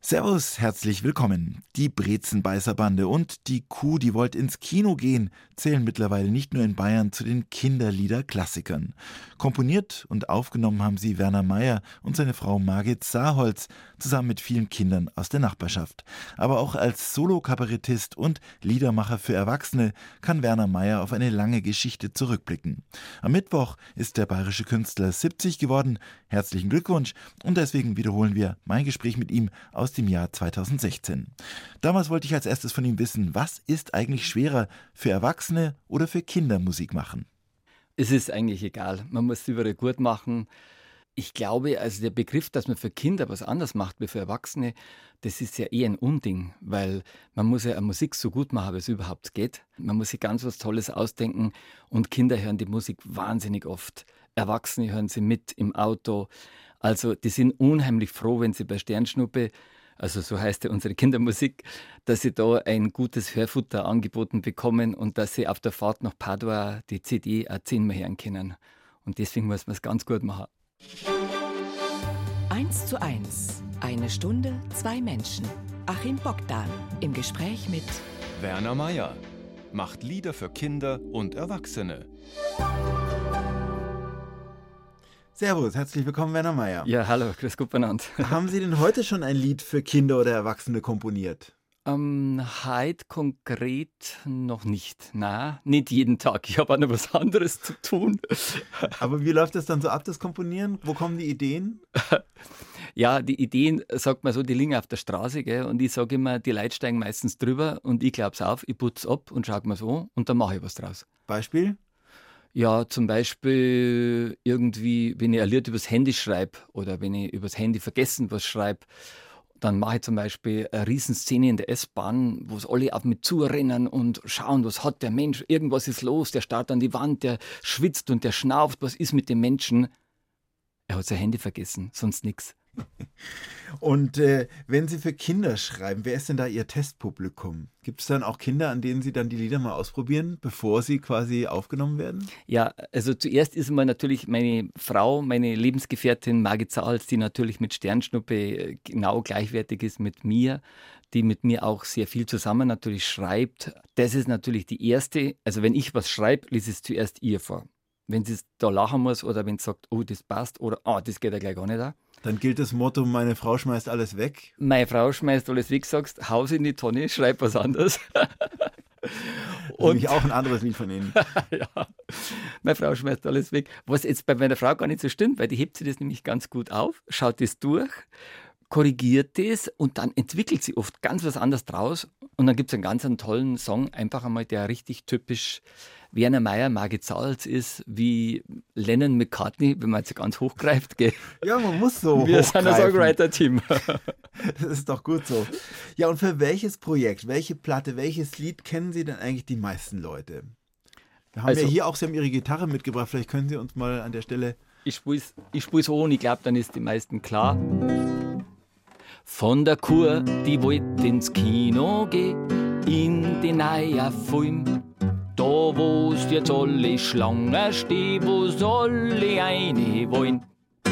Servus, herzlich willkommen. Die Brezenbeißerbande und die Kuh, die wollt ins Kino gehen, zählen mittlerweile nicht nur in Bayern zu den Kinderlieder-Klassikern. Komponiert und aufgenommen haben sie Werner Maier und seine Frau Margit Saarholz, zusammen mit vielen Kindern aus der Nachbarschaft. Aber auch als Solo-Kabarettist und Liedermacher für Erwachsene kann Werner Maier auf eine lange Geschichte zurückblicken. Am Mittwoch ist der bayerische Künstler 70 geworden. Herzlichen Glückwunsch und deswegen wiederholen wir mein Gespräch mit ihm aus dem Jahr 2016. Damals wollte ich als erstes von ihm wissen, was ist eigentlich schwerer, für Erwachsene oder für Kinder Musik machen? Es ist eigentlich egal, man muss es überall gut machen. Ich glaube, also der Begriff, dass man für Kinder was anderes macht wie für Erwachsene, das ist ja eh ein Unding, weil man muss ja Musik so gut machen, wie es überhaupt geht. Man muss sich ganz was Tolles ausdenken und Kinder hören die Musik wahnsinnig oft. Erwachsene hören sie mit im Auto. Also die sind unheimlich froh, wenn sie bei Sternschnuppe, also so heißt ja unsere Kindermusik, dass sie da ein gutes Hörfutter angeboten bekommen und dass sie auf der Fahrt nach Padua die CD auch 10-mal hören können. Und deswegen muss man es ganz gut machen. 1:1. Eine Stunde, 2 Menschen. Achim Bogdan im Gespräch mit Werner Maier macht Lieder für Kinder und Erwachsene. Servus, herzlich willkommen, Werner Maier. Ja, hallo, grüß Gott benannt. Haben Sie denn heute schon ein Lied für Kinder oder Erwachsene komponiert? Heute konkret noch nicht. Nein, nicht jeden Tag. Ich habe auch noch was anderes zu tun. Aber wie läuft das dann so ab, das Komponieren? Wo kommen die Ideen? Ja, die Ideen, sagt man so, die liegen auf der Straße, gell? Und ich sage immer, die Leute steigen meistens drüber und ich glaube es auf, ich putze ab und schaue mir so und dann mache ich was draus. Beispiel? Ja, zum Beispiel irgendwie, wenn ich ein Lied übers Handy schreibe oder wenn ich übers Handy vergessen was schreibe, dann mache ich zum Beispiel eine Riesenszene in der S-Bahn, wo es alle auf mich zurennen und schauen, was hat der Mensch, irgendwas ist los, der starrt an die Wand, der schwitzt und der schnauft, was ist mit dem Menschen? Er hat sein Handy vergessen, sonst nichts. Und wenn Sie für Kinder schreiben, wer ist denn da Ihr Testpublikum? Gibt es dann auch Kinder, an denen Sie dann die Lieder mal ausprobieren, bevor sie quasi aufgenommen werden? Ja, also zuerst ist mal natürlich meine Frau, meine Lebensgefährtin Margit Saarholz, die natürlich mit Sternschnuppe genau gleichwertig ist mit mir, die mit mir auch sehr viel zusammen natürlich schreibt. Das ist natürlich die erste, also wenn ich was schreibe, lese ich es zuerst ihr vor. Wenn sie da lachen muss oder wenn sie sagt, oh, das passt oder das geht ja gleich gar nicht an. Dann gilt das Motto, meine Frau schmeißt alles weg. Meine Frau schmeißt alles weg, sagst, haus in die Tonne, schreib was anderes. Und ich auch ein anderes Lied von Ihnen. Ja, meine Frau schmeißt alles weg. Was jetzt bei meiner Frau gar nicht so stimmt, weil die hebt sich das nämlich ganz gut auf, schaut das durch, korrigiert das und dann entwickelt sie oft ganz was anderes draus. Und dann gibt es einen ganz tollen Song, einfach einmal, der richtig typisch Werner Maier, Margit Saarholz ist, wie Lennon McCartney, wenn man jetzt ganz hochgreift. Gell? Ja, man muss so Wir sind ein Songwriter-Team. Das ist doch gut so. Ja, und für welches Projekt, welche Platte, welches Lied kennen Sie denn eigentlich die meisten Leute? Wir haben ja hier auch, Sie haben Ihre Gitarre mitgebracht, vielleicht können Sie uns mal an der Stelle... Ich spiel's so und ich glaube, dann ist die meisten klar. Von der Kur, die wollt ins Kino gehen, in den neuen Film. Da wo's jetzt alle Schlangen stehen, wo's alle eine wollen.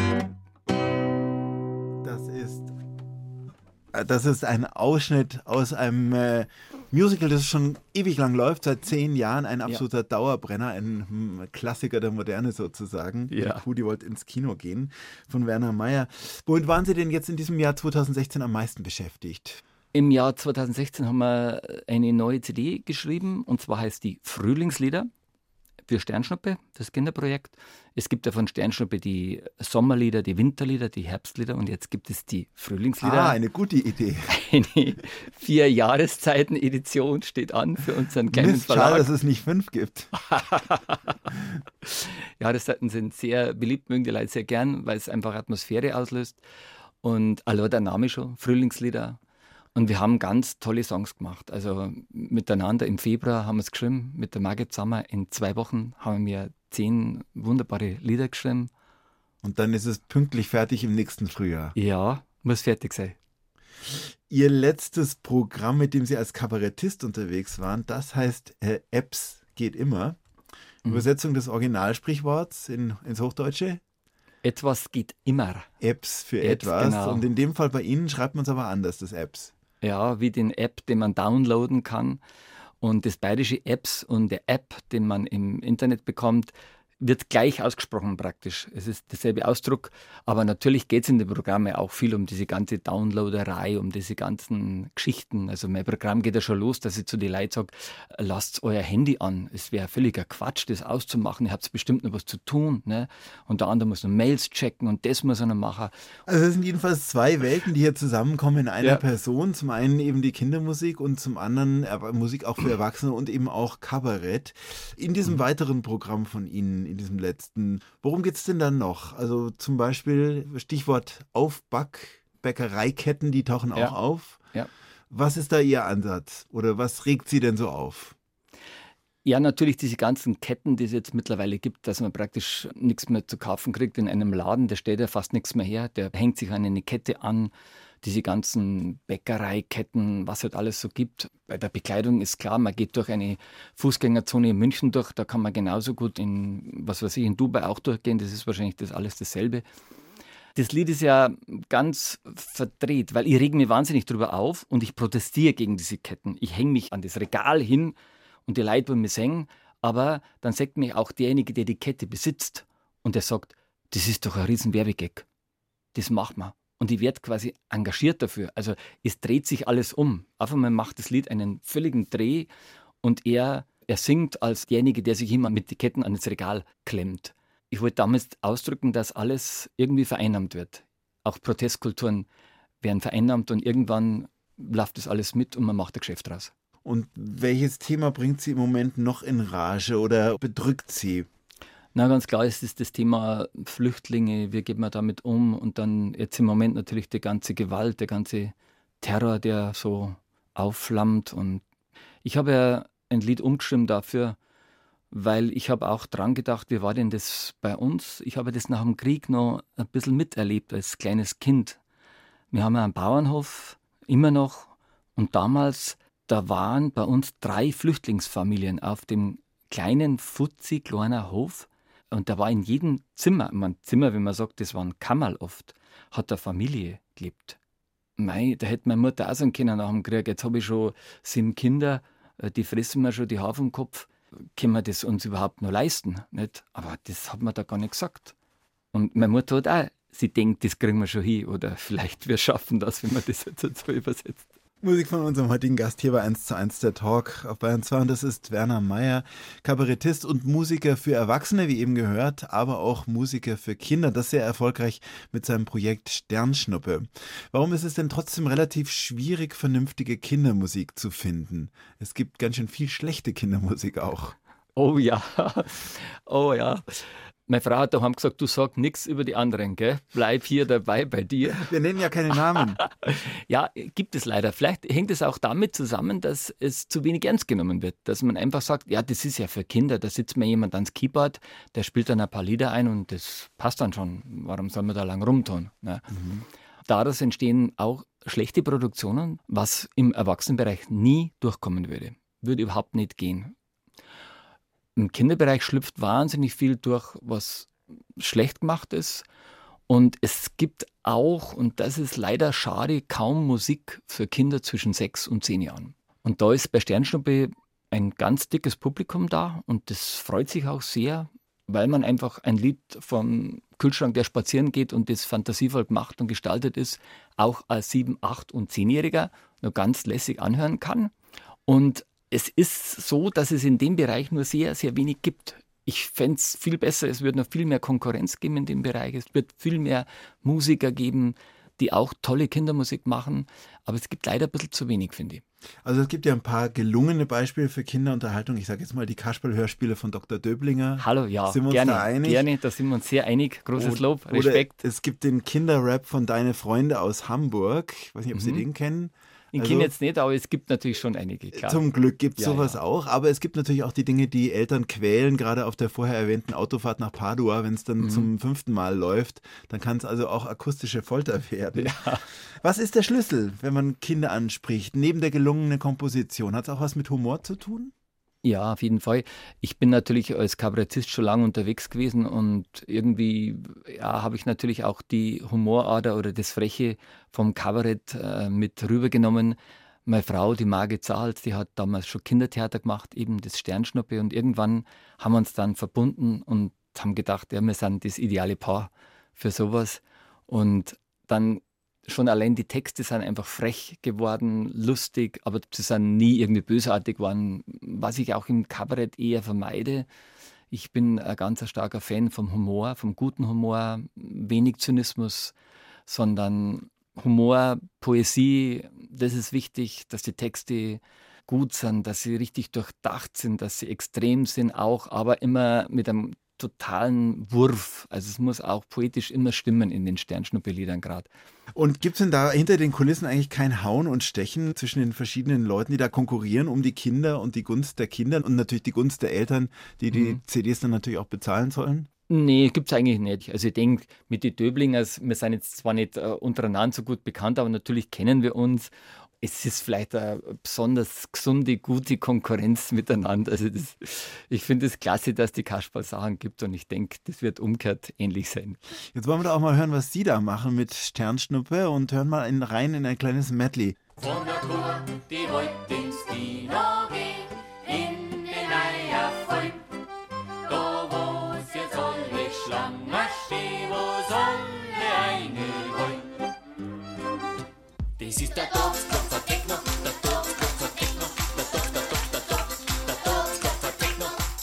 Das ist ein Ausschnitt aus einem Musical, das schon ewig lang läuft, seit 10 Jahren, ein absoluter Dauerbrenner, ein Klassiker der Moderne sozusagen. Ja. Die Kuh, die wollte ins Kino gehen, von Werner Maier. Womit waren Sie denn jetzt in diesem Jahr 2016 am meisten beschäftigt? Im Jahr 2016 haben wir eine neue CD geschrieben und zwar heißt die Frühlingslieder für Sternschnuppe, das Kinderprojekt. Es gibt ja von Sternschnuppe die Sommerlieder, die Winterlieder, die Herbstlieder und jetzt gibt es die Frühlingslieder. Eine gute Idee. Eine 4-Jahreszeiten-Edition steht an für unseren kleinen Verlag. Schade, dass es nicht 5 gibt. Jahreszeiten sind sehr beliebt, mögen die Leute sehr gern, weil es einfach Atmosphäre auslöst. Und allein der Name schon, Frühlingslieder. Und wir haben ganz tolle Songs gemacht. Also miteinander im Februar haben wir es geschrieben, mit der Margit zusammen. In 2 Wochen haben wir 10 wunderbare Lieder geschrieben. Und dann ist es pünktlich fertig im nächsten Frühjahr. Ja, muss fertig sein. Ihr letztes Programm, mit dem Sie als Kabarettist unterwegs waren, das heißt Ebbs geht immer. Übersetzung des Originalsprichworts ins Hochdeutsche? Etwas geht immer. Apps für Apps, etwas. genau. Und in dem Fall bei Ihnen schreibt man es aber anders, das Apps. Ja, wie den App, den man downloaden kann. Und das bayerische Apps und der App, den man im Internet bekommt, wird gleich ausgesprochen praktisch. Es ist derselbe Ausdruck, aber natürlich geht es in den Programmen auch viel um diese ganze Downloaderei, um diese ganzen Geschichten. Also mein Programm geht ja schon los, dass ich zu den Leuten sage, lasst euer Handy an. Es wäre völliger Quatsch, das auszumachen. Ihr habt bestimmt noch was zu tun. Ne? Und der andere muss noch Mails checken und das muss er noch machen. Also es sind jedenfalls zwei Welten, die hier zusammenkommen in einer Person. Zum einen eben die Kindermusik und zum anderen Musik auch für Erwachsene und eben auch Kabarett. In diesem weiteren Programm von Ihnen, in diesem letzten, worum geht es denn dann noch? Also zum Beispiel Stichwort Bäckereiketten, die tauchen auch auf. Ja. Was ist da Ihr Ansatz oder was regt Sie denn so auf? Ja, natürlich diese ganzen Ketten, die es jetzt mittlerweile gibt, dass man praktisch nichts mehr zu kaufen kriegt in einem Laden, da steht ja fast nichts mehr her, der hängt sich an eine Kette an. Diese ganzen Bäckereiketten, was es halt alles so gibt. Bei der Bekleidung ist klar, man geht durch eine Fußgängerzone in München durch, da kann man genauso gut in Dubai auch durchgehen, das ist wahrscheinlich alles dasselbe. Das Lied ist ja ganz verdreht, weil ich rege mich wahnsinnig drüber auf und ich protestiere gegen diese Ketten. Ich hänge mich an das Regal hin und die Leute wollen mich singen, aber dann sagt mich auch derjenige, der die Kette besitzt und der sagt, das ist doch ein riesen Werbegag, das macht man. Und ich werde quasi engagiert dafür. Also es dreht sich alles um. Auf einmal macht das Lied einen völligen Dreh und er singt als derjenige, der sich immer mit den Ketten an das Regal klemmt. Ich wollte damals ausdrücken, dass alles irgendwie vereinnahmt wird. Auch Protestkulturen werden vereinnahmt und irgendwann läuft das alles mit und man macht ein Geschäft draus. Und welches Thema bringt Sie im Moment noch in Rage oder bedrückt Sie? Na, ganz klar ist es das Thema Flüchtlinge, wie geht man damit um und dann jetzt im Moment natürlich die ganze Gewalt, der ganze Terror, der so aufflammt. Und ich habe ja ein Lied umgeschrieben dafür, weil ich habe auch dran gedacht, wie war denn das bei uns? Ich habe das nach dem Krieg noch ein bisschen miterlebt als kleines Kind. Wir haben ja einen Bauernhof, immer noch, und damals, da waren bei uns 3 Flüchtlingsfamilien auf dem kleinen, futzi, kleinen Hof. Und da war in jedem Zimmer, Zimmer, wie man sagt, das war ein Kammerl oft, hat eine Familie gelebt. Da hätte meine Mutter auch sagen können nach dem Krieg, jetzt habe ich schon 7 Kinder, die fressen mir schon die Haare vom Kopf. Können wir das uns überhaupt noch leisten? Nicht? Aber das hat man da gar nicht gesagt. Und meine Mutter hat auch, sie denkt, das kriegen wir schon hin oder vielleicht wir schaffen das, wenn man das jetzt so übersetzt. Musik von unserem heutigen Gast hier bei 1:1 der Talk auf Bayern 2 und das ist Werner Meier, Kabarettist und Musiker für Erwachsene, wie eben gehört, aber auch Musiker für Kinder, das sehr erfolgreich mit seinem Projekt Sternschnuppe. Warum ist es denn trotzdem relativ schwierig, vernünftige Kindermusik zu finden? Es gibt ganz schön viel schlechte Kindermusik auch. Oh ja, oh ja. Meine Frau hat daheim gesagt, du sag nichts über die anderen, gell? Bleib hier dabei bei dir. Wir nennen ja keine Namen. Ja, gibt es leider. Vielleicht hängt es auch damit zusammen, dass es zu wenig ernst genommen wird. Dass man einfach sagt, ja, das ist ja für Kinder, da sitzt mir jemand ans Keyboard, der spielt dann ein paar Lieder ein und das passt dann schon. Warum soll man da lang rumtun? Ne? Daraus entstehen auch schlechte Produktionen, was im Erwachsenenbereich nie durchkommen würde. Würde überhaupt nicht gehen. Im Kinderbereich schlüpft wahnsinnig viel durch, was schlecht gemacht ist. Und es gibt auch, und das ist leider schade, kaum Musik für Kinder zwischen 6 und 10 Jahren. Und da ist bei Sternschnuppe ein ganz dickes Publikum da und das freut sich auch sehr, weil man einfach ein Lied vom Kühlschrank, der spazieren geht und das fantasievoll gemacht und gestaltet ist, auch als 7-, 8- und 10-Jähriger noch ganz lässig anhören kann. Und es ist so, dass es in dem Bereich nur sehr, sehr wenig gibt. Ich fände es viel besser, es würde noch viel mehr Konkurrenz geben in dem Bereich. Es wird viel mehr Musiker geben, die auch tolle Kindermusik machen. Aber es gibt leider ein bisschen zu wenig, finde ich. Also es gibt ja ein paar gelungene Beispiele für Kinderunterhaltung. Ich sage jetzt mal die Kasperl-Hörspiele von Dr. Döblinger. Hallo, ja, sind wir uns gerne, da einig? Gerne, da sind wir uns sehr einig. Großes Lob, Respekt. Oder es gibt den Kinderrap von Deine Freunde aus Hamburg. Ich weiß nicht, ob Sie den kennen. Ich kenne jetzt nicht, aber es gibt natürlich schon einige, klar. Zum Glück gibt es sowas ja. auch, aber es gibt natürlich auch die Dinge, die Eltern quälen, gerade auf der vorher erwähnten Autofahrt nach Padua, wenn es dann zum 5. Mal läuft, dann kann es also auch akustische Folter werden. Ja. Was ist der Schlüssel, wenn man Kinder anspricht, neben der gelungenen Komposition? Hat es auch was mit Humor zu tun? Ja, auf jeden Fall. Ich bin natürlich als Kabarettist schon lange unterwegs gewesen und irgendwie habe ich natürlich auch die Humorader oder das Freche vom Kabarett mit rübergenommen. Meine Frau, die Margit Zahls, die hat damals schon Kindertheater gemacht, eben das Sternschnuppe, und irgendwann haben wir uns dann verbunden und haben gedacht, ja, wir sind das ideale Paar für sowas. Und dann schon allein die Texte sind einfach frech geworden, lustig, aber sie sind nie irgendwie bösartig geworden, was ich auch im Kabarett eher vermeide. Ich bin ein ganz starker Fan vom Humor, vom guten Humor, wenig Zynismus, sondern Humor, Poesie, das ist wichtig, dass die Texte gut sind, dass sie richtig durchdacht sind, dass sie extrem sind auch, aber immer mit einem totalen Wurf. Also es muss auch poetisch immer stimmen in den Sternschnuppe-Liedern gerade. Und gibt es denn da hinter den Kulissen eigentlich kein Hauen und Stechen zwischen den verschiedenen Leuten, die da konkurrieren um die Kinder und die Gunst der Kinder und natürlich die Gunst der Eltern, die die CDs dann natürlich auch bezahlen sollen? Nee, gibt es eigentlich nicht. Also ich denke, mit den Döblingers, wir sind jetzt zwar nicht untereinander so gut bekannt, aber natürlich kennen wir uns. Es ist vielleicht eine besonders gesunde, gute Konkurrenz miteinander. Also ich finde es klasse, dass die Kasperl-Sachen gibt, und ich denke, das wird umgekehrt ähnlich sein. Jetzt wollen wir da auch mal hören, was Sie da machen mit Sternschnuppe, und hören mal rein in ein kleines Medley. Von der Tour, die wollt ins Kino gehen, in den Eierfallen. Da wo es jetzt alle Schlangen stehen, wo soll der eine wollen? Das ist der Dorfklopfer Techno, der Dorfklopfer Techno, der Dorfklopfer Techno.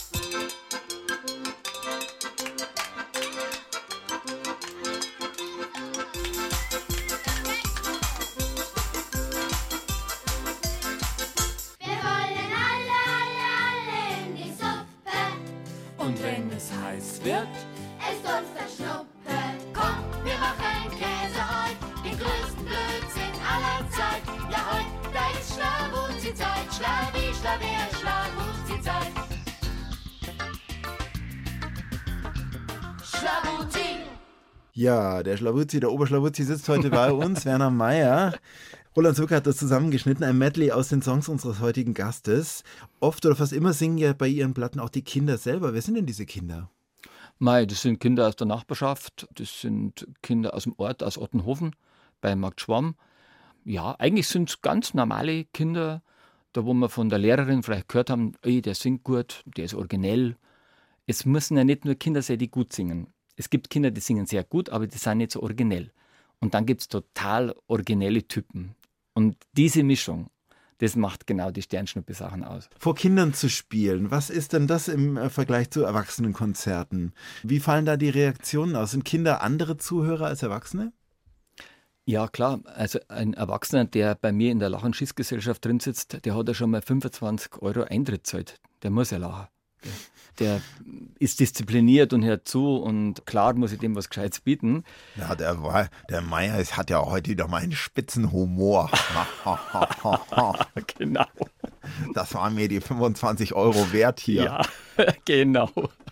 Wir wollen alle in die Suppe. Und wenn es heiß wird, Es ist uns der Schnuppe. Komm, wir machen Käse heut, den größten Blödsinn aller Zeit. Ja, heut, da ist Schlawuzi-Zeit, Schlawi, Schlawer, Schlawuzi-Zeit. Schlawuzi. Ja, der Schlawuzi, der Oberschlawuzi sitzt heute bei uns, Werner Meier. Roland Zucker hat das zusammengeschnitten, ein Medley aus den Songs unseres heutigen Gastes. Oft oder fast immer singen ja bei ihren Platten auch die Kinder selber. Wer sind denn diese Kinder? Mei, das sind Kinder aus der Nachbarschaft, das sind Kinder aus dem Ort, aus Ottenhofen, bei Markt Schwamm. Ja, eigentlich sind es ganz normale Kinder, da wo wir von der Lehrerin vielleicht gehört haben, ey, der singt gut, der ist originell. Es müssen ja nicht nur Kinder sein, die gut singen. Es gibt Kinder, die singen sehr gut, aber die sind nicht so originell. Und dann gibt es total originelle Typen. Und diese Mischung, das macht genau die Sternschnuppe-Sachen aus. Vor Kindern zu spielen, was ist denn das im Vergleich zu Erwachsenenkonzerten? Wie fallen da die Reaktionen aus? Sind Kinder andere Zuhörer als Erwachsene? Ja, klar. Also ein Erwachsener, der bei mir in der Lach- und Schießgesellschaft drin sitzt, der hat ja schon mal 25 € Eintritt gezahlt. Der muss ja lachen. Der ist diszipliniert und hört zu, und klar muss ich dem was Gescheites bieten. Ja, der Meier hat ja heute wieder mal einen spitzen Humor. Genau. Das waren mir die 25 € wert hier. Ja, genau.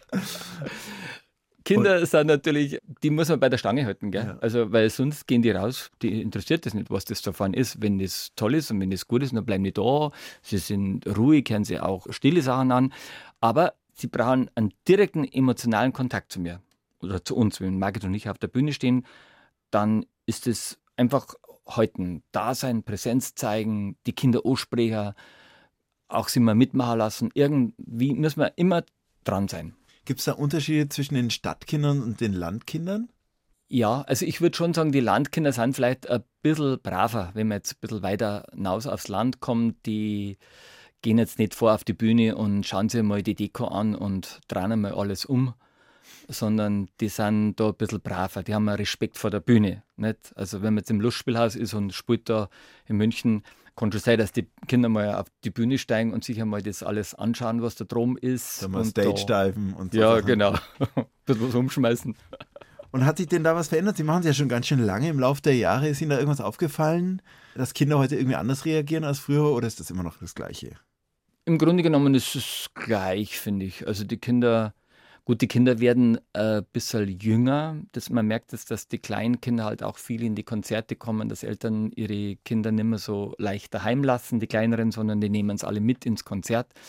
Kinder sind natürlich, die muss man bei der Stange halten, gell? Ja. Also, weil sonst gehen die raus, die interessiert das nicht, was das davon ist. Wenn das toll ist und wenn das gut ist, dann bleiben die da. Sie sind ruhig, hören sie auch stille Sachen an. Aber sie brauchen einen direkten emotionalen Kontakt zu mir oder zu uns. Wenn Margit und ich auf der Bühne stehen, dann ist es einfach halten, da sein, Präsenz zeigen, die Kinder ansprechen, auch sie mal mitmachen lassen. Irgendwie müssen wir immer dran sein. Gibt es da Unterschiede zwischen den Stadtkindern und den Landkindern? Ja, also ich würde schon sagen, die Landkinder sind vielleicht ein bisschen braver, wenn man jetzt ein bisschen weiter hinaus aufs Land kommt. Die gehen jetzt nicht vor auf die Bühne und schauen sich mal die Deko an und drehen mal alles um, sondern die sind da ein bisschen braver. Die haben einen Respekt vor der Bühne. Nicht? Also wenn man jetzt im Lustspielhaus ist und spielt da in München, kann schon sein, dass die Kinder mal auf die Bühne steigen und sich einmal das alles anschauen, was da drum ist. Da mal und Stage-Diven und so. ja, Sachen. genau. Ein bisschen was umschmeißen. Und hat sich denn da was verändert? Sie machen es ja schon ganz schön lange. Im Laufe der Jahre ist Ihnen da irgendwas aufgefallen, dass Kinder heute irgendwie anders reagieren als früher, oder ist das immer noch das Gleiche? Im Grunde genommen ist es gleich, finde ich. Also die Kinder werden ein bisschen jünger. Man merkt es, dass die kleinen Kinder halt auch viel in die Konzerte kommen, dass Eltern ihre Kinder nicht mehr so leicht daheim lassen, die kleineren, sondern die nehmen es alle mit ins Konzert.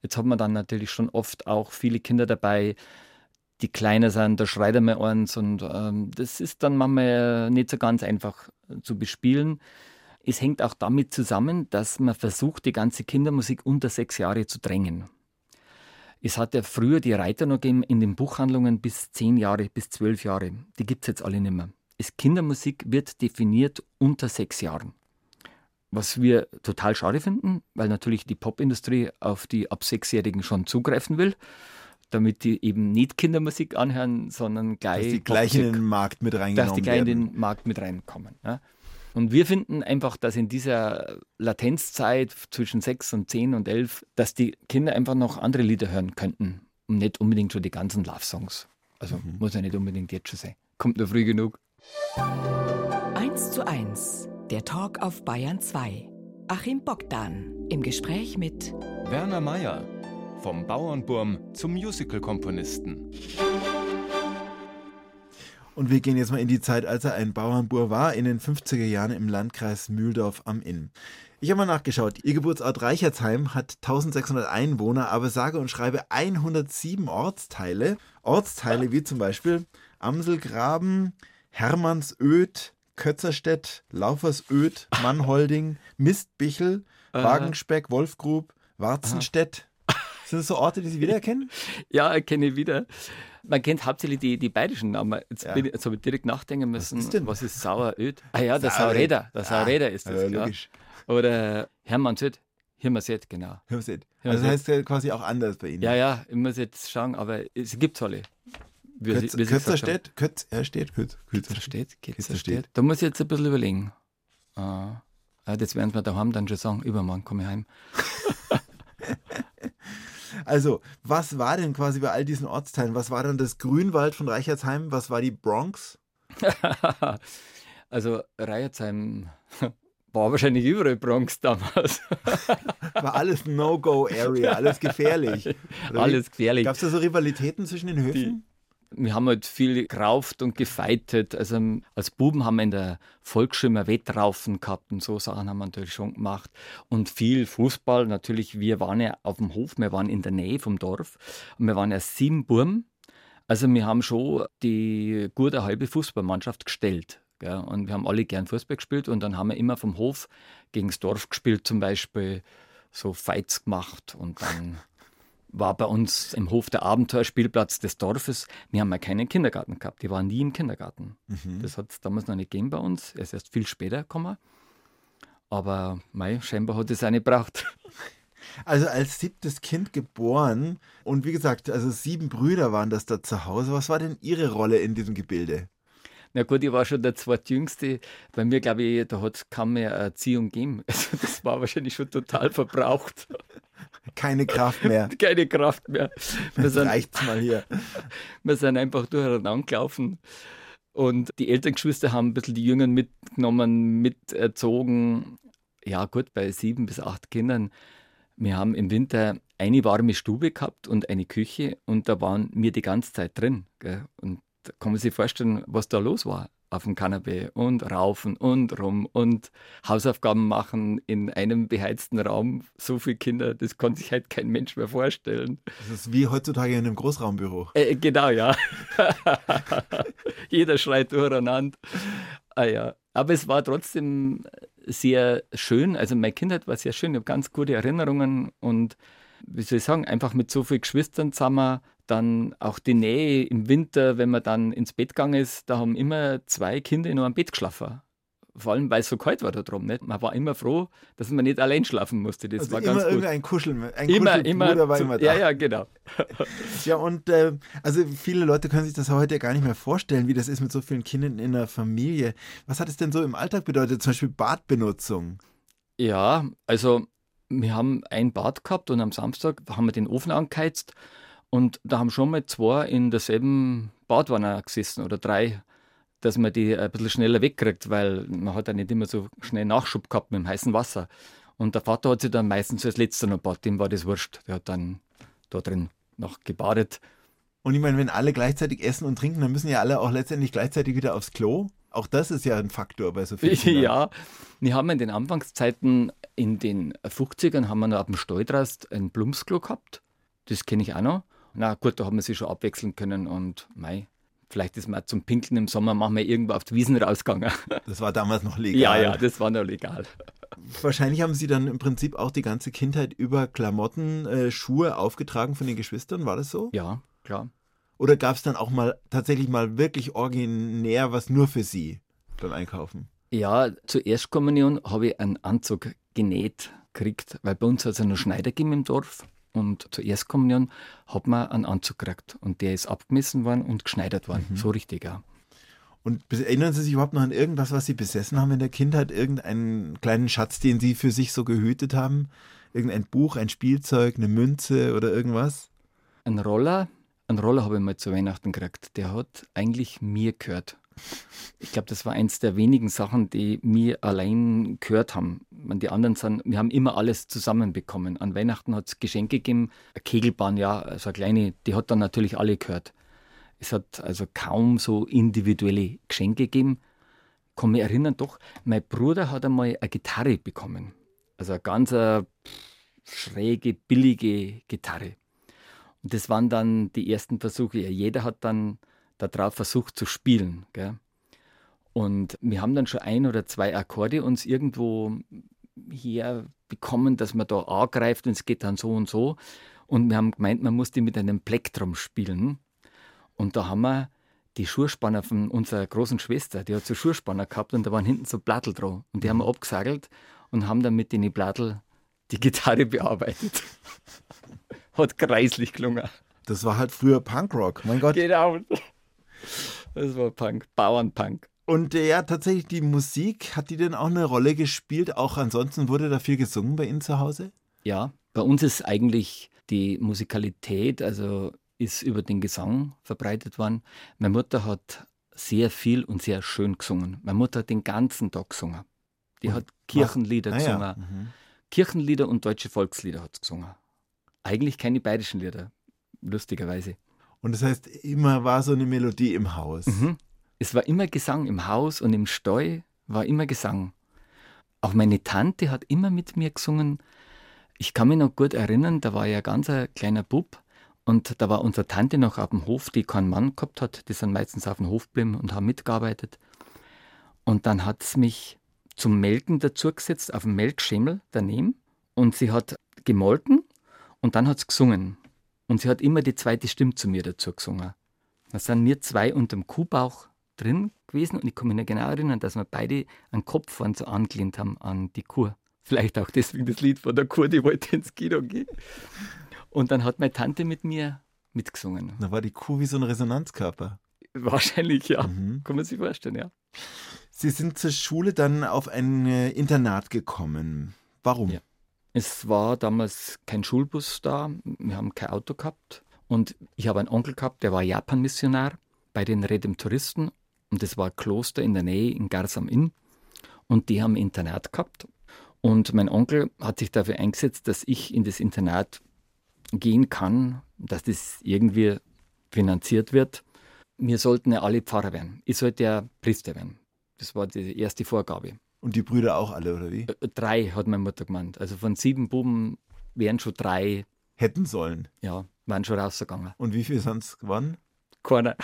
Jetzt hat man dann natürlich schon oft auch viele Kinder dabei, die kleiner sind, da schreit einmal eins und das ist dann manchmal nicht so ganz einfach zu bespielen. Es hängt auch damit zusammen, dass man versucht, die ganze Kindermusik unter 6 Jahre zu drängen. Es hat ja früher die Reiter noch gegeben in den Buchhandlungen bis 10 Jahre, bis 12 Jahre. Die gibt es jetzt alle nicht mehr. Kindermusik wird definiert unter 6 Jahren. Was wir total schade finden, weil natürlich die Popindustrie auf die ab 6-Jährigen schon zugreifen will, damit die eben nicht Kindermusik anhören, sondern gleich dass die gleich in den Markt mit reingenommen werden. Dass die gleich in den Markt mit reinkommen. Ja. Und wir finden einfach, dass in dieser Latenzzeit zwischen 6 und 10 und 11, dass die Kinder einfach noch andere Lieder hören könnten und nicht unbedingt schon die ganzen Love-Songs. Also muss ja nicht unbedingt jetzt schon sein. Kommt nur früh genug. 1:1, der Talk auf Bayern 2. Achim Bogdan im Gespräch mit Werner Maier, vom Bauernburm zum Musical-Komponisten. Und wir gehen jetzt mal in die Zeit, als er ein Bauernbur war, in den 50er Jahren im Landkreis Mühldorf am Inn. Ich habe mal nachgeschaut. Ihr Geburtsort Reichertsheim hat 1600 Einwohner, aber sage und schreibe 107 Ortsteile. Ortsteile wie zum Beispiel Amselgraben, Hermannsöd, Kötzerstedt, Laufersöd, Mannholding, Mistbichel, Wagenspeck, Wolfgrub, Warzenstedt. Sind das so Orte, die Sie wiedererkennen? Ja, erkenne ich wieder. Man kennt hauptsächlich die bayerischen Namen. Jetzt habe ich direkt nachdenken müssen. Was ist Saueröd? Ah ja, der Sauräder. Der Sauräder ist das. Ja, logisch. Oder Hermannsöd. Hirmerset, genau. Hirmerset. Also das heißt ja quasi auch anders bei Ihnen. Ja, ich muss jetzt schauen, aber es gibt es alle. Kötzerstedt? Kötzerstedt. Da muss ich jetzt ein bisschen überlegen. Das werden wir daheim dann schon sagen. Übermorgen komme ich heim. Also, was war denn quasi bei all diesen Ortsteilen? Was war dann das Grünwald von Reichertsheim? Was war die Bronx? Also, Reichertsheim war wahrscheinlich überall Bronx damals. War alles No-Go-Area, alles gefährlich. Alles gefährlich. Gab es da so Rivalitäten zwischen den Höfen? Wir haben halt viel gerauft und gefeitet. Also als Buben haben wir in der Volksschule Wettraufen gehabt und so Sachen haben wir natürlich schon gemacht. Und viel Fußball. Natürlich, wir waren ja auf dem Hof, wir waren in der Nähe vom Dorf. Und wir waren ja 7 Buben. Also wir haben schon die gute halbe Fußballmannschaft gestellt. Gell? Und wir haben alle gern Fußball gespielt. Und dann haben wir immer vom Hof gegen das Dorf gespielt, zum Beispiel so Fights gemacht. Und dann war bei uns im Hof der Abenteuerspielplatz des Dorfes. Wir haben ja keinen Kindergarten gehabt. Die waren nie im Kindergarten. Das hat es damals noch nicht gegeben bei uns. Er ist erst viel später gekommen. Aber scheinbar hat es auch nicht gebraucht. Also als 7. Kind geboren und wie gesagt, also 7 Brüder waren das da zu Hause. Was war denn Ihre Rolle in diesem Gebilde? Na gut, ich war schon der zweitjüngste. Bei mir, glaube ich, da hat es kaum mehr Erziehung gegeben. Also das war wahrscheinlich schon total verbraucht. Keine Kraft mehr. Keine Kraft mehr. Jetzt reicht's mal hier. Wir sind einfach durcheinander gelaufen. Und die Elterngeschwister haben ein bisschen die Jüngeren mitgenommen, miterzogen. Ja gut, bei 7 bis 8 Kindern. Wir haben im Winter eine warme Stube gehabt und eine Küche. Und da waren wir die ganze Zeit drin. Gell? Und da kann man sich vorstellen, was da los war auf dem Kanapee und raufen und rum und Hausaufgaben machen in einem beheizten Raum. So viele Kinder, das kann sich halt kein Mensch mehr vorstellen. Das ist wie heutzutage in einem Großraumbüro. Genau, ja. Jeder schreit durcheinander. Ja. Aber es war trotzdem sehr schön. Also meine Kindheit war sehr schön. Ich habe ganz gute Erinnerungen und wie soll ich sagen, einfach mit so vielen Geschwistern zusammen. Dann auch die Nähe im Winter, wenn man dann ins Bett gegangen ist, da haben immer 2 Kinder in einem Bett geschlafen. Vor allem, weil es so kalt war da drum. Nicht? Man war immer froh, dass man nicht allein schlafen musste. Das also war immer ganz gut. Irgendein Kuschelbruder war immer da. Ja, genau. Ja, und also viele Leute können sich das heute gar nicht mehr vorstellen, wie das ist mit so vielen Kindern in einer Familie. Was hat es denn so im Alltag bedeutet? Zum Beispiel Badbenutzung? Ja, also wir haben ein Bad gehabt und am Samstag haben wir den Ofen angeheizt. Und da haben schon mal 2 in derselben Badwanne gesessen oder 3, dass man die ein bisschen schneller wegkriegt, weil man hat ja nicht immer so schnell Nachschub gehabt mit dem heißen Wasser. Und der Vater hat sich dann meistens als letzter noch gebadet, dem war das wurscht. Der hat dann da drin noch gebadet. Und ich meine, wenn alle gleichzeitig essen und trinken, dann müssen ja alle auch letztendlich gleichzeitig wieder aufs Klo. Auch das ist ja ein Faktor bei so vielen Kindern. Ja, wir haben in den Anfangszeiten, in den 50ern, haben wir noch auf dem Stall draußen ein Plumpsklo gehabt. das kenne ich auch noch. Na gut, da haben wir sich schon abwechseln können und vielleicht ist man auch zum Pinkeln im Sommer manchmal irgendwo auf die Wiesen rausgegangen. Das war damals noch legal. Ja, das war noch legal. Wahrscheinlich haben Sie dann im Prinzip auch die ganze Kindheit über Klamotten, Schuhe aufgetragen von den Geschwistern, war das so? Ja, klar. Oder gab es dann auch tatsächlich mal wirklich originär was nur für Sie beim Einkaufen? Ja, zur Erstkommunion habe ich einen Anzug genäht gekriegt, weil bei uns hat es ja noch Schneider gegeben im Dorf. Und zur Erstkommunion hat man einen Anzug gekriegt. Und der ist abgemessen worden und geschneidert worden. So richtig, ja. Und erinnern Sie sich überhaupt noch an irgendwas, was Sie besessen haben in der Kindheit? Irgendeinen kleinen Schatz, den Sie für sich so gehütet haben? Irgendein Buch, ein Spielzeug, eine Münze oder irgendwas? Einen Roller habe ich mal zu Weihnachten gekriegt. Der hat eigentlich mir gehört. Ich glaube, das war eins der wenigen Sachen, die mir allein gehört haben. Die anderen wir haben immer alles zusammenbekommen. An Weihnachten hat es Geschenke gegeben, eine Kegelbahn, ja, also eine kleine, die hat dann natürlich alle gehört. Es hat also kaum so individuelle Geschenke gegeben. Ich kann mich erinnern, doch, mein Bruder hat einmal eine Gitarre bekommen. Also eine ganz schräge, billige Gitarre. Und das waren dann die ersten Versuche. Ja, jeder hat dann darauf versucht zu spielen. Gell? Und wir haben dann schon 1 oder 2 Akkorde uns irgendwo herbekommen, dass man da angreift und es geht dann so und so. Und wir haben gemeint, man muss die mit einem Plektrum spielen. Und da haben wir die Schuhspanner von unserer großen Schwester, die hat so Schuhspanner gehabt und da waren hinten so Plattel drauf. Und die haben wir abgesagelt und haben dann mit den Plattel die Gitarre bearbeitet. Hat kreislich gelungen. Das war halt früher Punkrock, mein Gott. Genau. Das war Punk, Bauernpunk. Und ja, tatsächlich die Musik, hat die denn auch eine Rolle gespielt? Auch ansonsten wurde da viel gesungen bei Ihnen zu Hause? Ja, bei uns ist eigentlich die Musikalität, also ist über den Gesang verbreitet worden. Meine Mutter hat sehr viel und sehr schön gesungen. Meine Mutter hat den ganzen Tag gesungen. Die hat Kirchenlieder gesungen. Ja. Mhm. Kirchenlieder und deutsche Volkslieder hat sie gesungen. Eigentlich keine bayerischen Lieder, lustigerweise. Und das heißt, immer war so eine Melodie im Haus. Mhm. Es war immer Gesang im Haus und im Stall war immer Gesang. Auch meine Tante hat immer mit mir gesungen. Ich kann mich noch gut erinnern, da war ich ein ganz kleiner Bub und da war unsere Tante noch auf dem Hof, die keinen Mann gehabt hat. Die sind meistens auf dem Hof geblieben und haben mitgearbeitet. Und dann hat es mich zum Melken dazugesetzt, auf dem Melkschemel daneben. Und sie hat gemolken und dann hat sie gesungen. Und sie hat immer die zweite Stimme zu mir dazu gesungen. Da sind wir 2 unterm Kuhbauch drin gewesen und ich kann mich noch genau erinnern, dass wir beide einen Kopf vorn so angelehnt haben an die Kuh. Vielleicht auch deswegen das Lied von der Kuh, die wollte ins Kino gehen. Und dann hat meine Tante mit mir mitgesungen. Da war die Kuh wie so ein Resonanzkörper. Wahrscheinlich, ja. Kann man sich vorstellen, ja. Sie sind zur Schule dann auf ein Internat gekommen. Warum? Ja. Es war damals kein Schulbus da, wir haben kein Auto gehabt. Und ich habe einen Onkel gehabt, der war Japan-Missionar bei den Redemptoristen. Und das war ein Kloster in der Nähe in Gars am Inn. Und die haben ein Internat gehabt. Und mein Onkel hat sich dafür eingesetzt, dass ich in das Internat gehen kann, dass das irgendwie finanziert wird. Wir sollten ja alle Pfarrer werden. Ich sollte ja Priester werden. Das war die erste Vorgabe. Und die Brüder auch alle, oder wie? 3 hat meine Mutter gemeint. Also von 7 Buben wären schon 3. Hätten sollen. Ja, waren schon rausgegangen. Und wie viel sind es geworden? Keiner.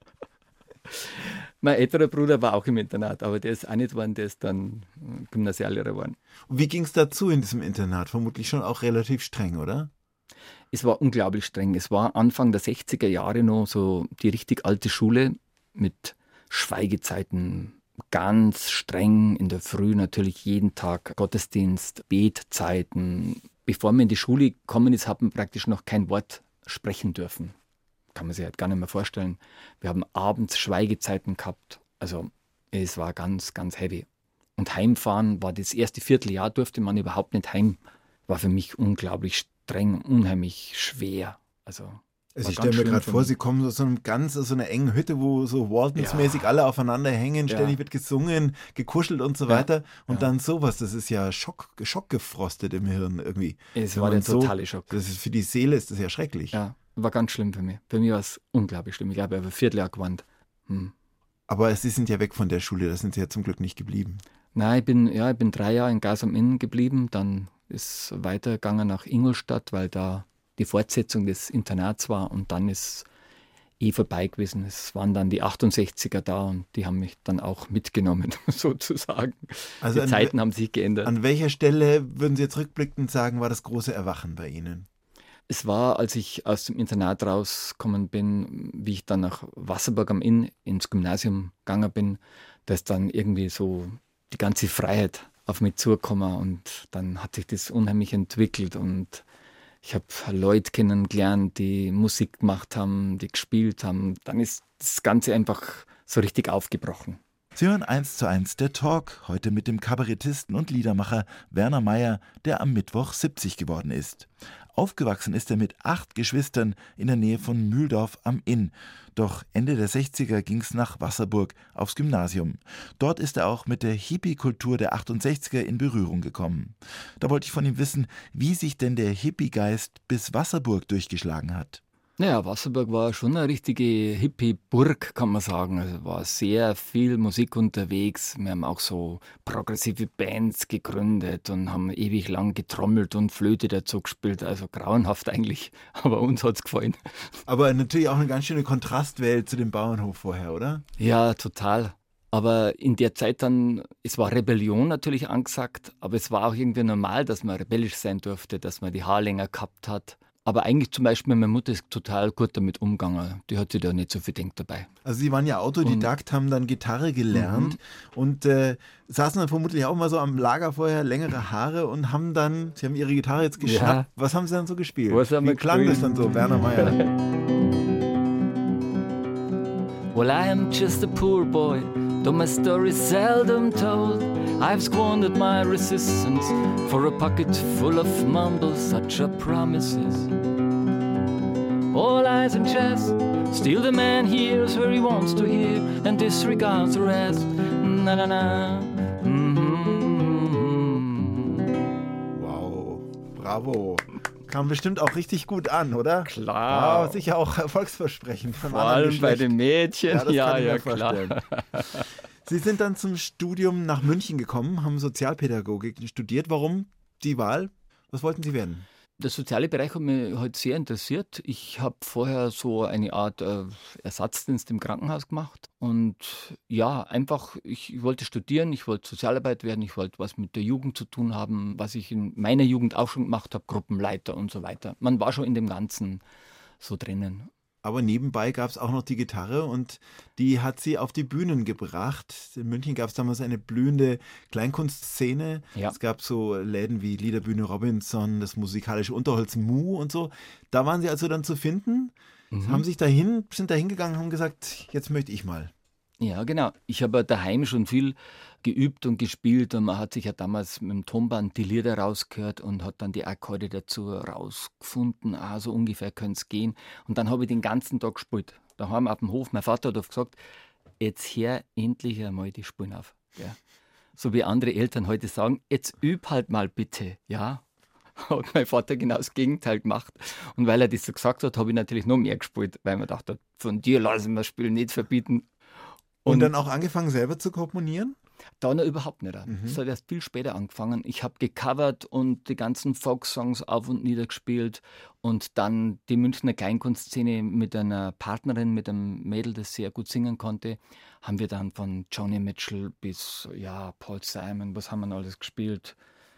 Mein älterer Bruder war auch im Internat, aber der ist auch nicht geworden, der ist dann Gymnasiallehrer geworden. Und wie ging es dazu in diesem Internat? Vermutlich schon auch relativ streng, oder? Es war unglaublich streng. Es war Anfang der 60er Jahre noch so die richtig alte Schule mit Schweigezeiten, ganz streng in der Früh natürlich jeden Tag Gottesdienst, Betzeiten. Bevor man in die Schule gekommen ist, hat man praktisch noch kein Wort sprechen dürfen. Kann man sich halt gar nicht mehr vorstellen. Wir haben abends Schweigezeiten gehabt. Also es war ganz, ganz heavy. Und heimfahren war das erste Vierteljahr, durfte man überhaupt nicht heim. War für mich unglaublich streng, unheimlich schwer. Also ich stelle mir gerade vor, Sie kommen aus so einer engen Hütte, wo so Waltons-mäßig alle aufeinander hängen, ständig wird gesungen, gekuschelt und so weiter. Und dann sowas, das ist ja schockgefrostet im Hirn irgendwie. Es war der totale Schock. Das ist, für die Seele ist das ja schrecklich. Ja, war ganz schlimm für mich. Für mich war es unglaublich schlimm. Ich glaube, ich habe ein Vierteljahr gewandt. Aber Sie sind ja weg von der Schule, da sind Sie ja zum Glück nicht geblieben. Nein, ich bin 3 Jahre in Gars am Inn geblieben, dann ist weitergegangen nach Ingolstadt, weil da die Fortsetzung des Internats war und dann ist vorbei gewesen. Es waren dann die 68er da und die haben mich dann auch mitgenommen, sozusagen. Also die Zeiten haben sich geändert. An welcher Stelle würden Sie jetzt rückblickend sagen, war das große Erwachen bei Ihnen? Es war, als ich aus dem Internat rausgekommen bin, wie ich dann nach Wasserburg am Inn ins Gymnasium gegangen bin, da ist dann irgendwie so die ganze Freiheit auf mich zugekommen und dann hat sich das unheimlich entwickelt und ich habe Leute kennengelernt, die Musik gemacht haben, die gespielt haben. Dann ist das Ganze einfach so richtig aufgebrochen. Sie hören 1:1 der Talk, heute mit dem Kabarettisten und Liedermacher Werner Maier, der am Mittwoch 70 geworden ist. Aufgewachsen ist er mit 8 Geschwistern in der Nähe von Mühldorf am Inn. Doch Ende der 60er ging es nach Wasserburg aufs Gymnasium. Dort ist er auch mit der Hippie-Kultur der 68er in Berührung gekommen. Da wollte ich von ihm wissen, wie sich denn der Hippie-Geist bis Wasserburg durchgeschlagen hat. Naja, Wasserburg war schon eine richtige Hippie-Burg, kann man sagen. Also war sehr viel Musik unterwegs. Wir haben auch so progressive Bands gegründet und haben ewig lang getrommelt und Flöte dazu gespielt. Also grauenhaft eigentlich, aber uns hat es gefallen. Aber natürlich auch eine ganz schöne Kontrastwelt zu dem Bauernhof vorher, oder? Ja, total. Aber in der Zeit dann, es war Rebellion natürlich angesagt, aber es war auch irgendwie normal, dass man rebellisch sein durfte, dass man die Haare länger gehabt hat. Aber eigentlich zum Beispiel, meine Mutter ist total gut damit umgegangen. Die hat sich da nicht so viel gedacht dabei. Also Sie waren ja Autodidakt, haben dann Gitarre gelernt und saßen dann vermutlich auch mal so am Lagerfeuer, längere Haare und haben dann, Sie haben Ihre Gitarre jetzt geschnappt. Ja. Was haben Sie dann so gespielt? Wie klang das dann so, Werner Maier? Well, I am just a poor boy, though my story's seldom told. I've squandered my resistance for a pocket full of mumbles, such are promises. All lies and chess, still the man hears where he wants to hear and disregards the rest. Na na na. Wow, bravo. Kam bestimmt auch richtig gut an, oder? Klar. War sicher auch erfolgsversprechend. Vor allem bei den Mädchen. Ja, das kann ich mir klar. vorstellen. Sie sind dann zum Studium nach München gekommen, haben Sozialpädagogik studiert. Warum die Wahl? Was wollten Sie werden? Der soziale Bereich hat mich halt sehr interessiert. Ich habe vorher so eine Art Ersatzdienst im Krankenhaus gemacht. Und ja, einfach, ich wollte studieren, ich wollte Sozialarbeit werden, ich wollte was mit der Jugend zu tun haben, was ich in meiner Jugend auch schon gemacht habe, Gruppenleiter und so weiter. Man war schon in dem Ganzen so drinnen. Aber nebenbei gab es auch noch die Gitarre und die hat sie auf die Bühnen gebracht. In München gab es damals eine blühende Kleinkunstszene. Ja. Es gab so Läden wie Liederbühne Robinson, das musikalische Unterholz Mu und so. Da waren sie also dann zu finden, sind dahin gegangen und haben gesagt, jetzt möchte ich mal. Ja, genau. Ich habe daheim schon viel geübt und gespielt und man hat sich ja damals mit dem Tonband die Lieder rausgehört und hat dann die Akkorde dazu rausgefunden, so ungefähr könnte es gehen. Und dann habe ich den ganzen Tag gespielt. Daheim auf dem Hof, mein Vater hat oft gesagt, jetzt hör endlich einmal die Spulen auf. Ja. So wie andere Eltern heute sagen, jetzt üb halt mal bitte, ja. Hat mein Vater genau das Gegenteil gemacht. Und weil er das so gesagt hat, habe ich natürlich noch mehr gespielt, weil man dachte, von dir lassen wir das Spiel nicht verbieten. Und dann auch angefangen, selber zu komponieren? Da noch überhaupt nicht. Das hat erst viel später angefangen. Ich habe gecovert und die ganzen Folksongs auf und nieder gespielt und dann die Münchner Kleinkunstszene mit einer Partnerin, mit einem Mädel, das sehr gut singen konnte, haben wir dann von Joni Mitchell bis Paul Simon, was haben wir alles gespielt,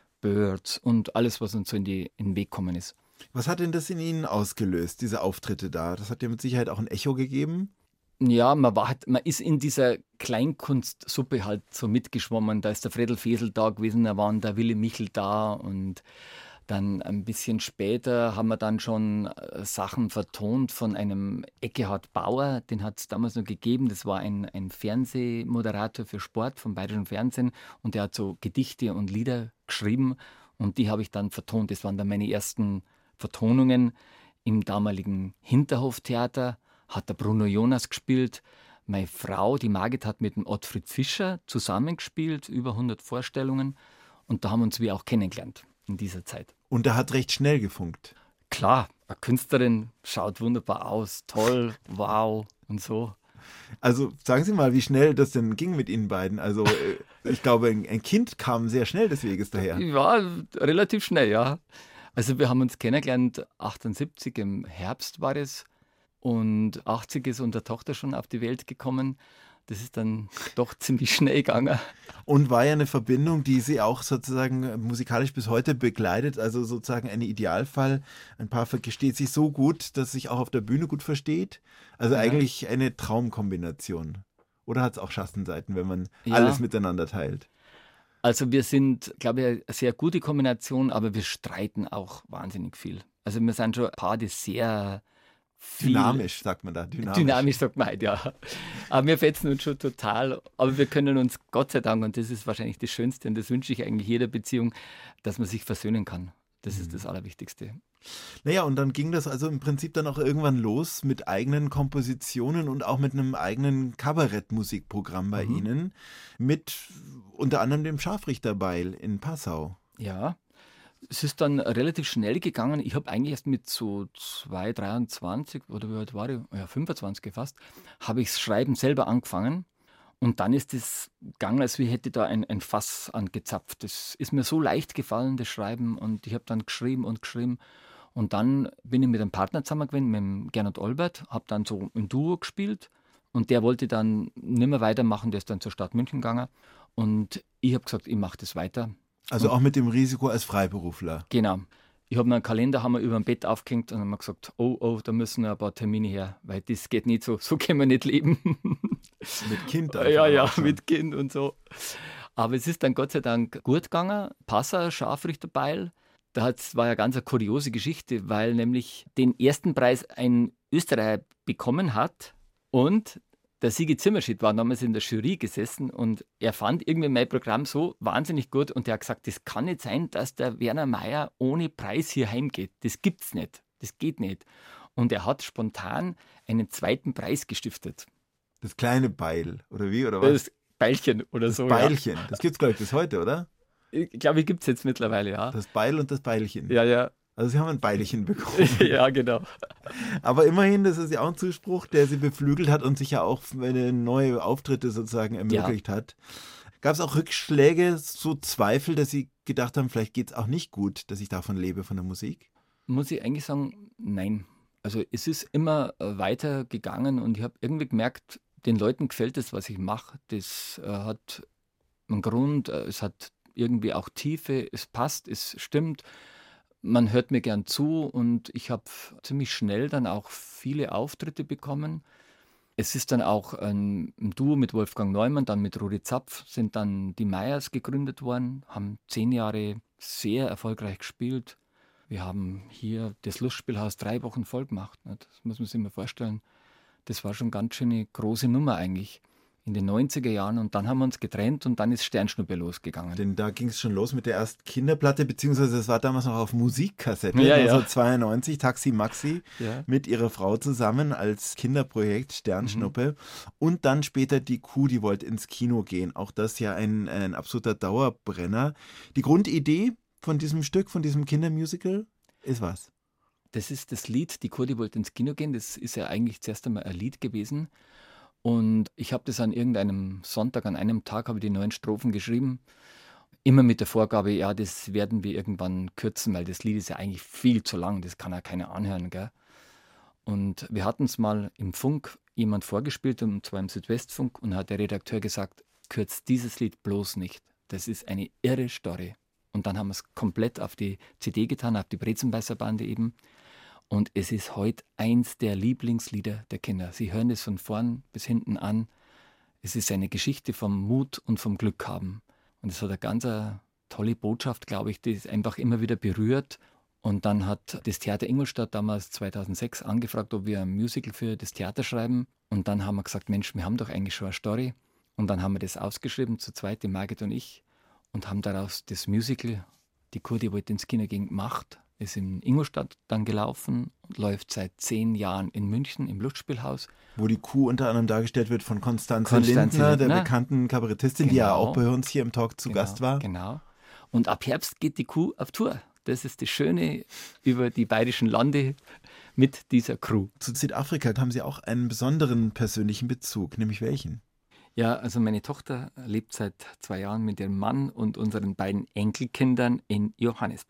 Birds und alles, was uns so in den Weg gekommen ist. Was hat denn das in Ihnen ausgelöst, diese Auftritte da? Das hat ja mit Sicherheit auch ein Echo gegeben. Ja, man ist in dieser Kleinkunstsuppe halt so mitgeschwommen. Da ist der Fredel Fesel da gewesen, da war der Willy Michel da und dann ein bisschen später haben wir dann schon Sachen vertont von einem Eckehard Bauer, den hat es damals noch gegeben. Das war ein Fernsehmoderator für Sport vom Bayerischen Fernsehen und der hat so Gedichte und Lieder geschrieben und die habe ich dann vertont. Das waren dann meine ersten Vertonungen im damaligen Hinterhoftheater. Hat der Bruno Jonas gespielt. Meine Frau, die Margit, hat mit dem Ottfried Fischer zusammengespielt, über 100 Vorstellungen. Und da haben wir uns wir auch kennengelernt in dieser Zeit. Und da hat recht schnell gefunkt. Klar, eine Künstlerin schaut wunderbar aus, toll, wow und so. Also sagen Sie mal, wie schnell das denn ging mit Ihnen beiden. Also ich glaube, ein Kind kam sehr schnell des Weges daher. Ja, relativ schnell, ja. Also wir haben uns kennengelernt, 78 im Herbst war es und 80 ist unsere Tochter schon auf die Welt gekommen. Das ist dann doch ziemlich schnell gegangen. Und war ja eine Verbindung, die Sie auch sozusagen musikalisch bis heute begleitet, also sozusagen ein Idealfall. Ein Paar versteht sich so gut, dass sich auch auf der Bühne gut versteht. Also eigentlich eine Traumkombination. Oder hat es auch Schattenseiten, wenn man alles miteinander teilt? Also wir sind, glaube ich, eine sehr gute Kombination, aber wir streiten auch wahnsinnig viel. Also wir sind schon ein Paar, die sehr dynamisch, sagt man da. Dynamisch sagt man halt, ja. Aber wir fetzen uns schon total. Aber wir können uns, Gott sei Dank, und das ist wahrscheinlich das Schönste, und das wünsche ich eigentlich jeder Beziehung, dass man sich versöhnen kann. Das ist das Allerwichtigste. Naja, und dann ging das also im Prinzip dann auch irgendwann los mit eigenen Kompositionen und auch mit einem eigenen Kabarettmusikprogramm bei Ihnen, mit unter anderem dem Scharfrichterbeil in Passau. Ja, es ist dann relativ schnell gegangen. Ich habe eigentlich erst mit so 23 oder wie alt war ich? Ja, 25 fast, habe ich das Schreiben selber angefangen. Und dann ist es gegangen, als hätte ich da ein Fass angezapft. Das ist mir so leicht gefallen, das Schreiben. Und ich habe dann geschrieben und geschrieben. Und dann bin ich mit einem Partner zusammen gewesen, mit dem Gernot Olbert, habe dann so ein Duo gespielt. Und der wollte dann nicht mehr weitermachen, der ist dann zur Stadt München gegangen. Und ich habe gesagt, ich mache das weiter. Also auch mit dem Risiko als Freiberufler. Genau. Ich habe mir einen Kalender über dem Bett aufgehängt und haben gesagt, oh, da müssen noch ein paar Termine her, weil das geht nicht so können wir nicht leben. Mit Kind? Ja, mit Kind und so. Aber es ist dann Gott sei Dank gut gegangen. Passau, Scharfrichterbeil. War ja ganz eine kuriose Geschichte, weil nämlich den ersten Preis ein Österreicher bekommen hat und der Sigi Zimmerschied war damals in der Jury gesessen und er fand irgendwie mein Programm so wahnsinnig gut und er hat gesagt, das kann nicht sein, dass der Werner Meier ohne Preis hier heimgeht. Das gibt's nicht. Das geht nicht. Und er hat spontan einen zweiten Preis gestiftet. Das kleine Beil, oder wie, oder was? Das Beilchen oder das so. Beilchen, ja. Das gibt's, glaube ich, bis heute, oder? Ich glaube, gibt es jetzt mittlerweile, ja. Das Beil und das Beilchen. Ja. Also Sie haben ein Beilchen bekommen. Ja, genau. Aber immerhin, das ist ja auch ein Zuspruch, der Sie beflügelt hat und sich ja auch neue Auftritte sozusagen ermöglicht hat. Gab es auch Rückschläge, so Zweifel, dass Sie gedacht haben, vielleicht geht es auch nicht gut, dass ich davon lebe, von der Musik? Muss ich eigentlich sagen, nein. Also es ist immer weiter gegangen und ich habe irgendwie gemerkt, den Leuten gefällt das, was ich mache. Das hat einen Grund, es hat irgendwie auch Tiefe, es passt, es stimmt. Man hört mir gern zu und ich habe ziemlich schnell dann auch viele Auftritte bekommen. Es ist dann auch ein Duo mit Wolfgang Neumann, dann mit Rudi Zapf, sind dann die Meyers gegründet worden, haben 10 Jahre sehr erfolgreich gespielt. Wir haben hier das Lustspielhaus 3 Wochen voll gemacht. Das muss man sich mal vorstellen. Das war schon ganz schön eine große Nummer eigentlich. In den 90er Jahren und dann haben wir uns getrennt und dann ist Sternschnuppe losgegangen. Denn da ging es schon los mit der ersten Kinderplatte, beziehungsweise es war damals noch auf Musikkassette, ja, 1992, Taxi Maxi, mit ihrer Frau zusammen als Kinderprojekt Sternschnuppe und dann später die Kuh, die wollte ins Kino gehen. Auch das ja ein absoluter Dauerbrenner. Die Grundidee von diesem Stück, von diesem Kindermusical ist was? Das ist das Lied, die Kuh, die wollte ins Kino gehen. Das ist ja eigentlich zuerst einmal ein Lied gewesen. Und ich habe das an irgendeinem Sonntag, an einem Tag, habe ich die 9 Strophen geschrieben. Immer mit der Vorgabe, ja, das werden wir irgendwann kürzen, weil das Lied ist ja eigentlich viel zu lang, das kann ja keiner anhören, gell? Und wir hatten es mal im Funk jemand vorgespielt, und zwar im Südwestfunk, und hat der Redakteur gesagt, kürzt dieses Lied bloß nicht. Das ist eine irre Story. Und dann haben wir es komplett auf die CD getan, auf die Brezenbeißerbande eben. Und es ist heute eins der Lieblingslieder der Kinder. Sie hören es von vorn bis hinten an. Es ist eine Geschichte vom Mut und vom Glück haben. Und es hat eine ganz tolle Botschaft, glaube ich, die es einfach immer wieder berührt. Und dann hat das Theater Ingolstadt damals 2006 angefragt, ob wir ein Musical für das Theater schreiben. Und dann haben wir gesagt, Mensch, wir haben doch eigentlich schon eine Story. Und dann haben wir das ausgeschrieben, zu zweit, die Margit und ich, und haben daraus das Musical, die Kuh, die wollte ins Kino gehen, gemacht. Ist in Ingolstadt dann gelaufen und läuft seit 10 Jahren in München im Lustspielhaus. Wo die Kuh unter anderem dargestellt wird von Konstanze Lindner, der bekannten Kabarettistin, die ja auch bei uns hier im Talk zu Gast war. Genau. Und ab Herbst geht die Kuh auf Tour. Das ist das Schöne über die bayerischen Lande mit dieser Crew. Zu Südafrika haben Sie auch einen besonderen persönlichen Bezug, nämlich welchen? Ja, also meine Tochter lebt seit 2 Jahren mit ihrem Mann und unseren beiden Enkelkindern in Johannesburg.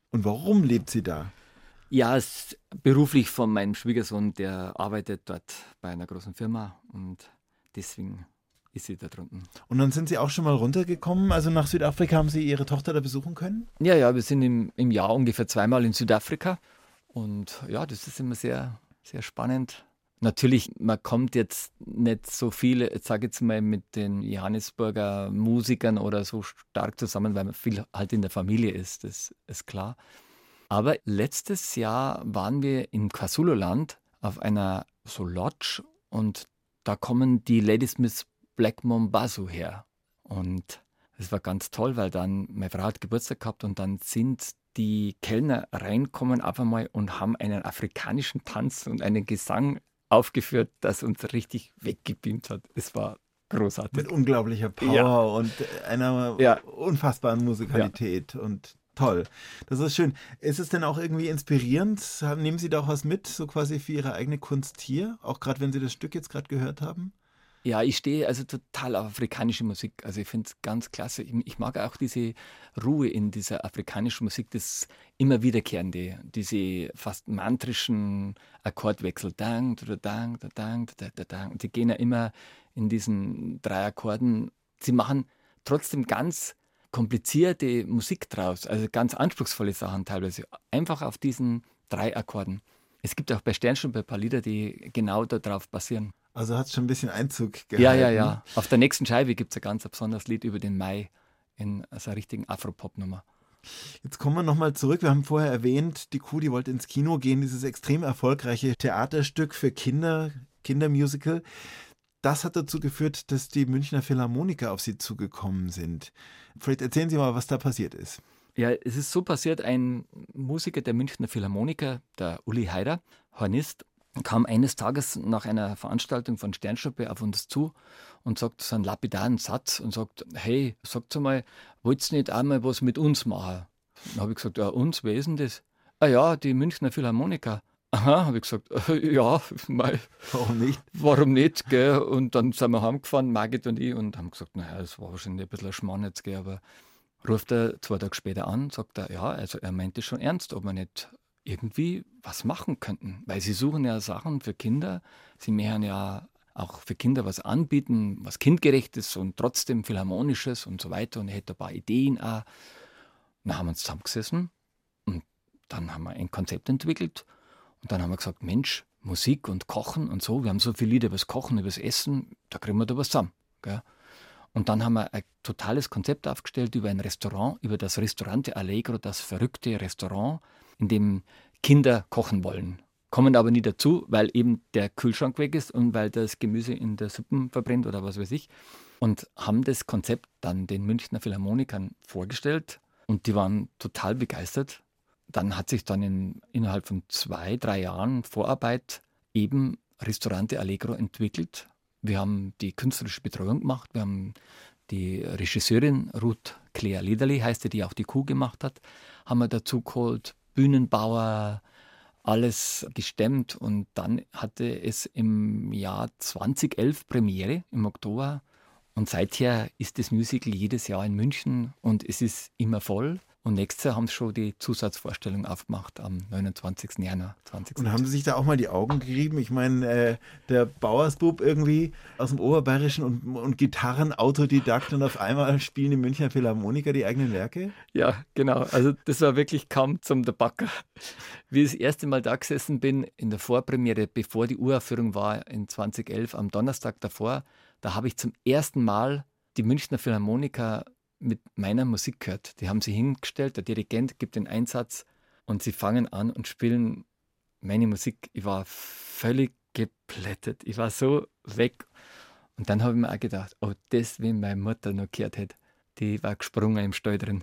Und warum lebt sie da? Ja, es ist beruflich von meinem Schwiegersohn, der arbeitet dort bei einer großen Firma und deswegen ist sie da drunten. Und dann sind Sie auch schon mal runtergekommen, also nach Südafrika, haben Sie Ihre Tochter da besuchen können? Ja, wir sind im Jahr ungefähr 2-mal in Südafrika und ja, das ist immer sehr, sehr spannend. Natürlich, man kommt jetzt nicht so viel, jetzt sage ich jetzt mal, mit den Johannesburger Musikern oder so stark zusammen, weil man viel halt in der Familie ist, das ist klar. Aber letztes Jahr waren wir im KwaZulu-Land auf einer so Lodge und da kommen die Ladysmith Black Mambazo her. Und das war ganz toll, weil dann, meine Frau hat Geburtstag gehabt und dann sind die Kellner reinkommen auf einmal und haben einen afrikanischen Tanz und einen Gesang aufgeführt, das uns richtig weggebeamt hat. Es war großartig. Mit unglaublicher Power und einer unfassbaren Musikalität und toll. Das ist schön. Ist es denn auch irgendwie inspirierend? Nehmen Sie da auch was mit, so quasi für Ihre eigene Kunst hier? Auch gerade, wenn Sie das Stück jetzt gerade gehört haben? Ja, ich stehe also total auf afrikanische Musik. Also ich finde es ganz klasse. Ich mag auch diese Ruhe in dieser afrikanischen Musik, das immer wiederkehrende, diese fast mantrischen Akkordwechsel. Dang, dang, dang, dang. Die gehen ja immer in diesen 3 Akkorden. Sie machen trotzdem ganz komplizierte Musik draus, also ganz anspruchsvolle Sachen teilweise, einfach auf diesen 3 Akkorden. Es gibt auch bei Sternschnuppe ein paar Lieder, die genau darauf basieren. Also hat es schon ein bisschen Einzug gehalten. Ja. Auf der nächsten Scheibe gibt es ein ganz besonderes Lied über den Mai in so einer richtigen Afropop-Nummer. Jetzt kommen wir nochmal zurück. Wir haben vorher erwähnt, die Kuh, die wollte ins Kino gehen, dieses extrem erfolgreiche Theaterstück für Kinder, Kindermusical. Das hat dazu geführt, dass die Münchner Philharmoniker auf Sie zugekommen sind. Vielleicht erzählen Sie mal, was da passiert ist. Ja, es ist so passiert, ein Musiker der Münchner Philharmoniker, der Uli Haider, Hornist, kam eines Tages nach einer Veranstaltung von Sternschnuppe auf uns zu und sagt so einen lapidaren Satz und sagt, hey, sagt mal, wollt ihr nicht einmal was mit uns machen? Dann habe ich gesagt, ja, uns, wer ist denn das? Ah ja, die Münchner Philharmoniker. Aha, habe ich gesagt, ja, mal. Warum nicht? Warum nicht, gell? Und dann sind wir heimgefahren, Margit und ich, und haben gesagt, naja, das war wahrscheinlich ein bisschen ein Schmarrn jetzt, gell, aber ruft er 2 Tage später an, sagt er, ja, also er meinte schon ernst, ob wir nicht irgendwie was machen könnten, weil sie suchen ja Sachen für Kinder, sie möchten ja auch für Kinder was anbieten, was kindgerechtes und trotzdem philharmonisches und so weiter, und er hätte ein paar Ideen auch. Dann haben wir uns zusammengesessen und dann haben wir ein Konzept entwickelt und dann haben wir gesagt, Mensch, Musik und Kochen und so, wir haben so viele Lieder über das Kochen, über das Essen, da kriegen wir da was zusammen, gell? Und dann haben wir ein totales Konzept aufgestellt über ein Restaurant, über das Ristorante Allegro, das verrückte Restaurant, in dem Kinder kochen wollen. Kommen aber nie dazu, weil eben der Kühlschrank weg ist und weil das Gemüse in der Suppe verbrennt oder was weiß ich. Und haben das Konzept dann den Münchner Philharmonikern vorgestellt und die waren total begeistert. Dann hat sich dann innerhalb von 2-3 Jahren Vorarbeit eben Ristorante Allegro entwickelt. Wir haben die künstlerische Betreuung gemacht, wir haben die Regisseurin Ruth Claire Lederli, heißt die auch die Kuh gemacht hat, haben wir dazu geholt, Bühnenbauer, alles gestemmt, und dann hatte es im Jahr 2011 Premiere im Oktober und seither ist das Musical jedes Jahr in München und es ist immer voll. Und nächstes Jahr haben sie schon die Zusatzvorstellung aufgemacht am 29. Januar 2020. Und haben Sie sich da auch mal die Augen gerieben? Ich meine, der Bauersbub irgendwie aus dem Oberbayerischen und Gitarrenautodidakt und auf einmal spielen die Münchner Philharmoniker die eigenen Werke? Ja, genau. Also das war wirklich kaum zum Debacker. Wie ich das erste Mal da gesessen bin, in der Vorpremiere, bevor die Uraufführung war in 2011, am Donnerstag davor, da habe ich zum ersten Mal die Münchner Philharmoniker mit meiner Musik gehört. Die haben sie hingestellt, der Dirigent gibt den Einsatz und sie fangen an und spielen meine Musik. Ich war völlig geplättet. Ich war so weg. Und dann habe ich mir auch gedacht, oh, das, wenn meine Mutter noch gehört hätte, die war gesprungen im Stall drin.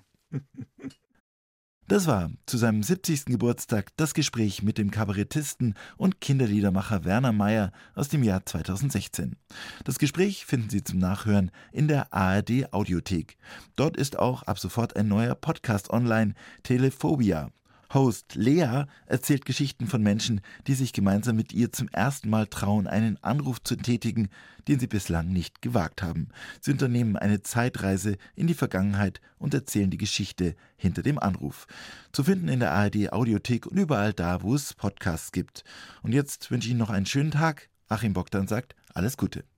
Das war zu seinem 70. Geburtstag das Gespräch mit dem Kabarettisten und Kinderliedermacher Werner Maier aus dem Jahr 2016. Das Gespräch finden Sie zum Nachhören in der ARD Audiothek. Dort ist auch ab sofort ein neuer Podcast online, Telephobia. Host Lea erzählt Geschichten von Menschen, die sich gemeinsam mit ihr zum ersten Mal trauen, einen Anruf zu tätigen, den sie bislang nicht gewagt haben. Sie unternehmen eine Zeitreise in die Vergangenheit und erzählen die Geschichte hinter dem Anruf. Zu finden in der ARD Audiothek und überall da, wo es Podcasts gibt. Und jetzt wünsche ich Ihnen noch einen schönen Tag. Achim Bogdan sagt, alles Gute.